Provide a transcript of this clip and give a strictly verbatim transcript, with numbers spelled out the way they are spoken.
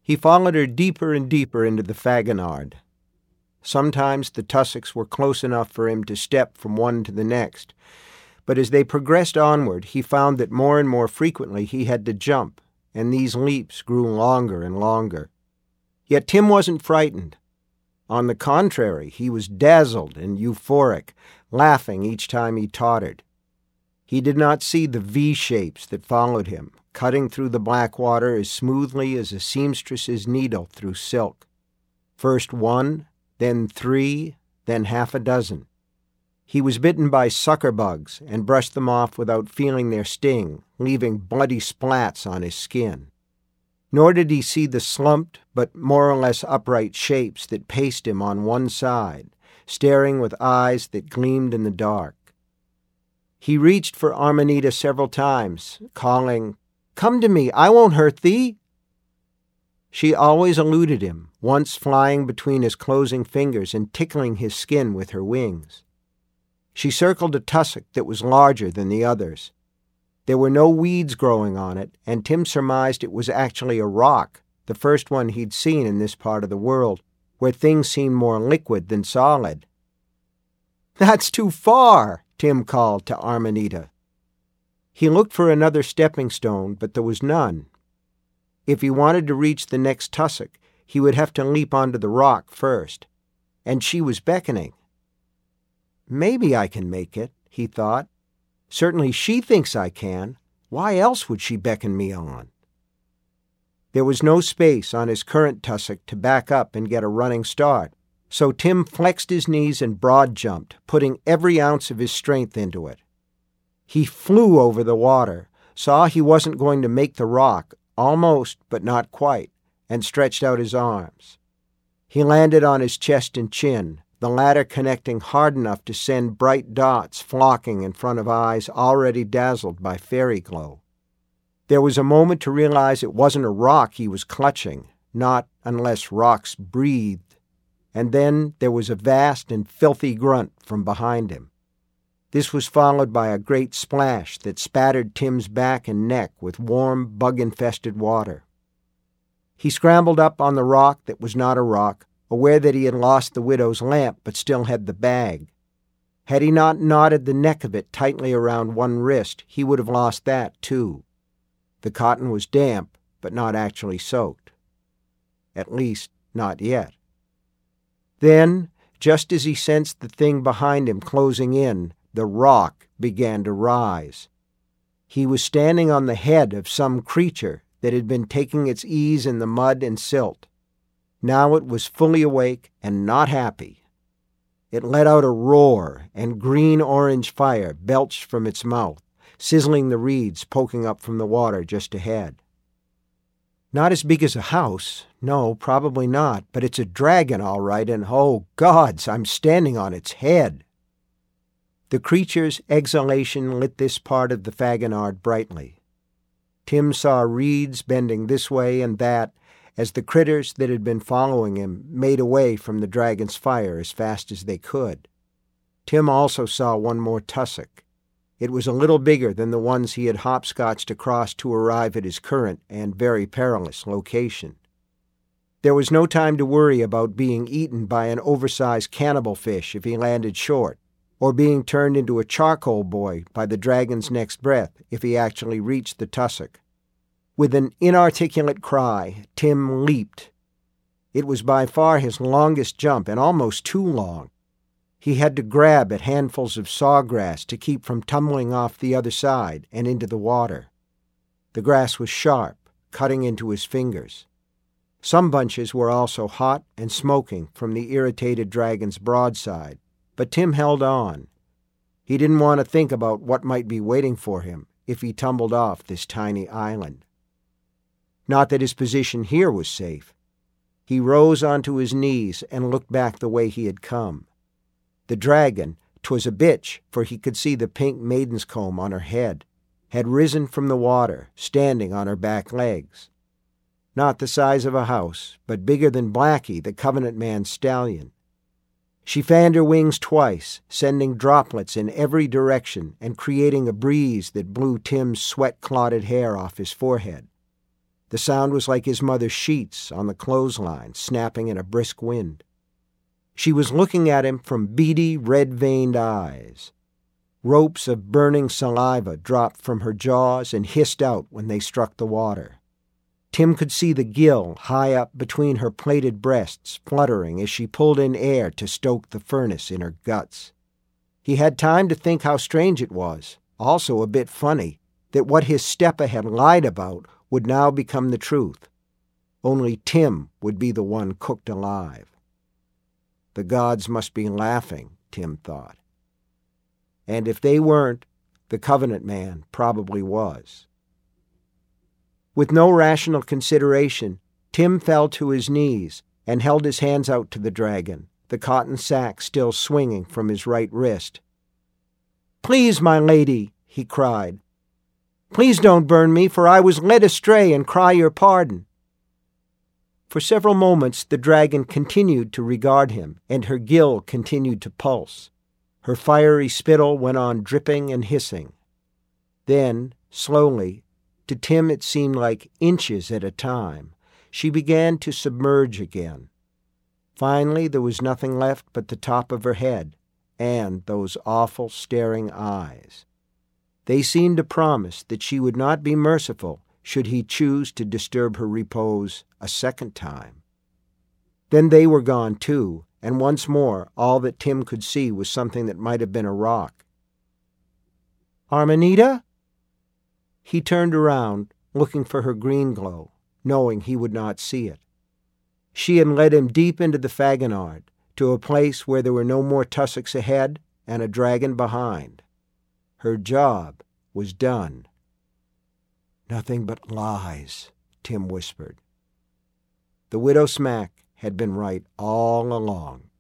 He followed her deeper and deeper into the Faganard. Sometimes the tussocks were close enough for him to step from one to the next, but as they progressed onward, he found that more and more frequently he had to jump, and these leaps grew longer and longer. Yet Tim wasn't frightened. On the contrary, he was dazzled and euphoric, laughing each time he tottered. He did not see the V-shapes that followed him, cutting through the black water as smoothly as a seamstress's needle through silk. First one, then three, then half a dozen. He was bitten by sucker bugs and brushed them off without feeling their sting, leaving bloody splats on his skin. Nor did he see the slumped but more or less upright shapes that paced him on one side, staring with eyes that gleamed in the dark. He reached for Armanita several times, calling, "Come to me, I won't hurt thee." She always eluded him, once flying between his closing fingers and tickling his skin with her wings. She circled a tussock that was larger than the others. There were no weeds growing on it, and Tim surmised it was actually a rock, the first one he'd seen in this part of the world, where things seemed more liquid than solid. "That's too far," Tim called to Armanita. He looked for another stepping stone, but there was none. If he wanted to reach the next tussock, he would have to leap onto the rock first, and she was beckoning. "Maybe I can make it," he thought. "Certainly she thinks I can. Why else would she beckon me on?" There was no space on his current tussock to back up and get a running start, so Tim flexed his knees and broad-jumped, putting every ounce of his strength into it. He flew over the water, saw he wasn't going to make the rock, almost but not quite, and stretched out his arms. He landed on his chest and chin, the latter connecting hard enough to send bright dots flocking in front of eyes already dazzled by fairy glow. There was a moment to realize it wasn't a rock he was clutching, not unless rocks breathed, and then there was a vast and filthy grunt from behind him. This was followed by a great splash that spattered Tim's back and neck with warm, bug-infested water. He scrambled up on the rock that was not a rock, aware that he had lost the widow's lamp but still had the bag. Had he not knotted the neck of it tightly around one wrist, he would have lost that too. The cotton was damp, but not actually soaked. At least, not yet. Then, just as he sensed the thing behind him closing in, the rock began to rise. He was standing on the head of some creature that had been taking its ease in the mud and silt. Now it was fully awake and not happy. It let out a roar, and green-orange fire belched from its mouth, sizzling the reeds poking up from the water just ahead. Not as big as a house, no, probably not, but it's a dragon all right, and oh gods, I'm standing on its head. The creature's exhalation lit this part of the Faganard brightly. Tim saw reeds bending this way and that as the critters that had been following him made away from the dragon's fire as fast as they could. Tim also saw one more tussock. It was a little bigger than the ones he had hopscotched across to arrive at his current and very perilous location. There was no time to worry about being eaten by an oversized cannibal fish if he landed short, or being turned into a charcoal boy by the dragon's next breath if he actually reached the tussock. With an inarticulate cry, Tim leaped. It was by far his longest jump, and almost too long. He had to grab at handfuls of sawgrass to keep from tumbling off the other side and into the water. The grass was sharp, cutting into his fingers. Some bunches were also hot and smoking from the irritated dragon's broadside, but Tim held on. He didn't want to think about what might be waiting for him if he tumbled off this tiny island. Not that his position here was safe. He rose onto his knees and looked back the way he had come. The dragon, 'twas a bitch, for he could see the pink maiden's comb on her head, had risen from the water, standing on her back legs. Not the size of a house, but bigger than Blackie, the Covenant man's stallion. She fanned her wings twice, sending droplets in every direction and creating a breeze that blew Tim's sweat-clotted hair off his forehead. The sound was like his mother's sheets on the clothesline, snapping in a brisk wind. She was looking at him from beady, red-veined eyes. Ropes of burning saliva dropped from her jaws and hissed out when they struck the water. Tim could see the gill high up between her plated breasts fluttering as she pulled in air to stoke the furnace in her guts. He had time to think how strange it was, also a bit funny, that what his steppa had lied about would now become the truth. Only Tim would be the one cooked alive. The gods must be laughing, Tim thought. And if they weren't, the Covenant man probably was. With no rational consideration, Tim fell to his knees and held his hands out to the dragon, the cotton sack still swinging from his right wrist. "Please, my lady," he cried. "Please don't burn me, for I was led astray and cry your pardon." For several moments the dragon continued to regard him, and her gill continued to pulse. Her fiery spittle went on dripping and hissing. Then, slowly, to Tim it seemed like inches at a time, she began to submerge again. Finally there was nothing left but the top of her head, and those awful staring eyes. They seemed to promise that she would not be merciful should he choose to disturb her repose a second time. Then they were gone too, and once more all that Tim could see was something that might have been a rock. "Armanita?" He turned around, looking for her green glow, knowing he would not see it. She had led him deep into the Faginard, to a place where there were no more tussocks ahead and a dragon behind. Her job was done. "Nothing but lies," Tim whispered. The Widow Smack had been right all along.